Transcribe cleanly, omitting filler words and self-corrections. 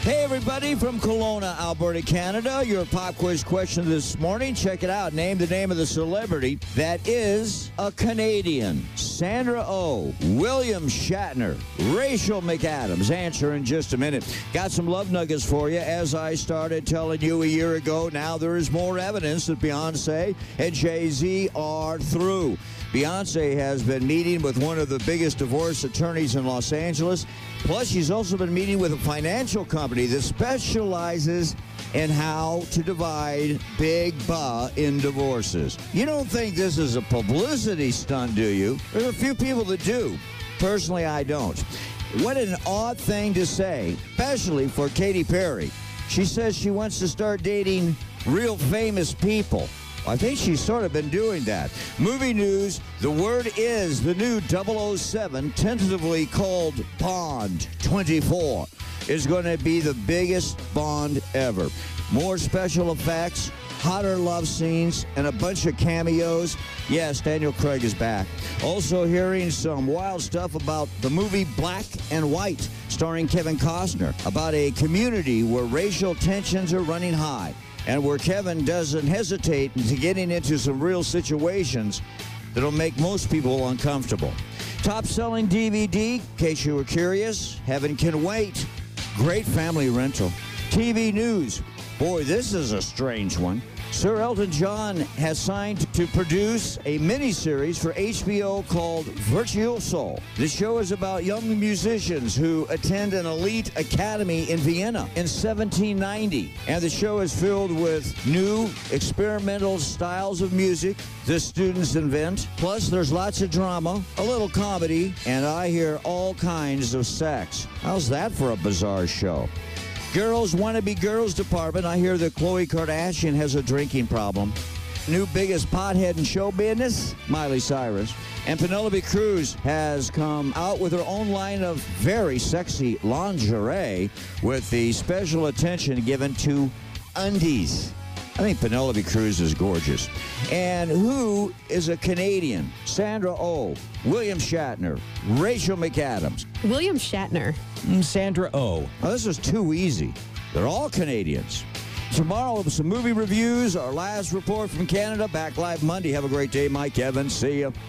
Hey, everybody, from Kelowna, Alberta, Canada. Your pop quiz question this morning. Check it out. Name the name of the celebrity that is a Canadian. Sandra Oh, William Shatner, Rachel McAdams. Answer in just a minute. Got some love nuggets for you. As I started telling you a year ago, now there is more evidence that Beyonce and Jay-Z are through. Beyonce has been meeting with one of the biggest divorce attorneys in Los Angeles. Plus, she's also been meeting with a financial company that specializes in how to divide big in divorces. You don't think this is a publicity stunt, do you? There are a few people that do. Personally, I don't. What an odd thing to say, especially for Katy Perry. She says she wants to start dating real famous people. I think she's sort of been doing that. Movie news, the word is the new 007, tentatively called Bond 24, is going to be the biggest Bond ever. More special effects, hotter love scenes, and a bunch of cameos. Yes, Daniel Craig is back. Also hearing some wild stuff about the movie Black and White, starring Kevin Costner, about a community where racial tensions are running high, and where Kevin doesn't hesitate into getting into some real situations that'll make most people uncomfortable. Top-selling DVD, in case you were curious, Heaven Can Wait. Great family rental. TV news. Boy, this is a strange one. Sir Elton John has signed to produce a miniseries for HBO called Virtuoso. The show is about young musicians who attend an elite academy in Vienna in 1790. And the show is filled with new experimental styles of music the students invent. Plus, there's lots of drama, a little comedy, and I hear all kinds of sex. How's that for a bizarre show? Girls Wannabe Girls Department. I hear that Khloe Kardashian has a drinking problem. New biggest pothead in show business, Miley Cyrus. And Penelope Cruz has come out with her own line of very sexy lingerie with the special attention given to undies. I think Penelope Cruz is gorgeous. And who is a Canadian? Sandra Oh, William Shatner, Rachel McAdams. William Shatner. Sandra Oh. Now, this is too easy. They're all Canadians. Tomorrow, some movie reviews. Our last report from Canada. Back live Monday. Have a great day, Mike Evans. See ya.